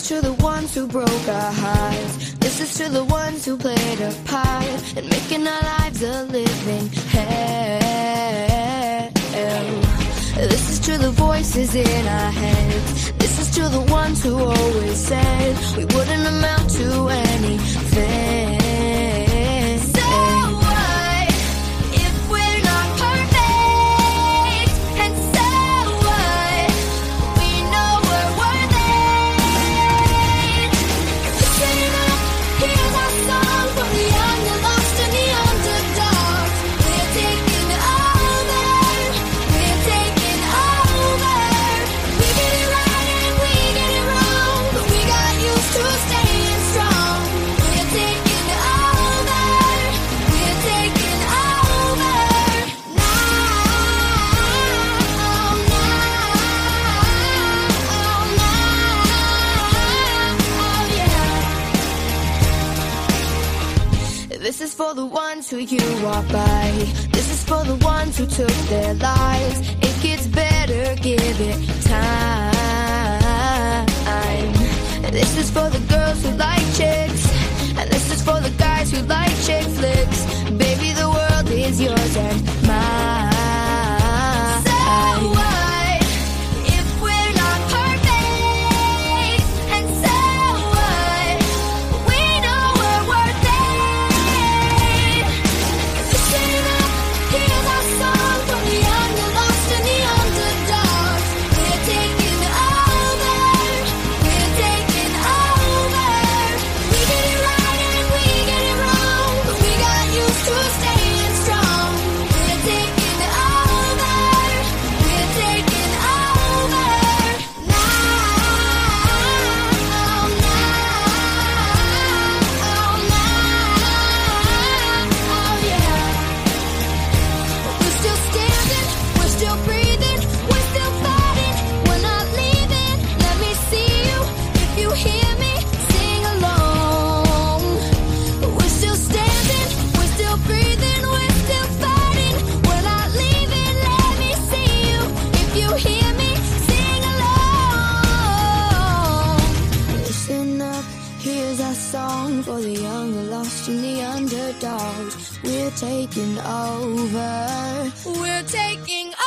is to the ones who broke our hearts. This is to the ones who played a part in making our lives a living hell. This is to the voices in our heads. This is to the ones who always said we wouldn't amount to anything. So what if we're not perfect? And so what? We know we're worth it. Listen up, here's our song for the young, the lost, and the underdogs. We're taking over. We're taking over. We get it right and we get it wrong, but we got used to staying strong. We're taking over. We're taking over. This is for the ones who you walk by. This is for the ones who took their lives. It gets better, give it time. This is for the girls who like chicks, and this is for the guys who like chick flicks. Baby, the world is yours and mine. So what if we're not perfect? And so what? We know we're worth it. Listen up, here's our song for the young, the lost, and the underdogs. We're taking over. We're taking over. We get it right and we get it wrong, but we got used to staying strong. We're taking over. We're taking over. We're still standing, we're still breathing, we're still fighting, we're not leaving. Let me see you, if you hear me, sing along. We're still standing, we're still breathing, we're still fighting, we're not leaving. Let me see you, if you hear me, sing along. Listen up, here's our song for the young, the lost, and the underdogs. We're taking over. We're taking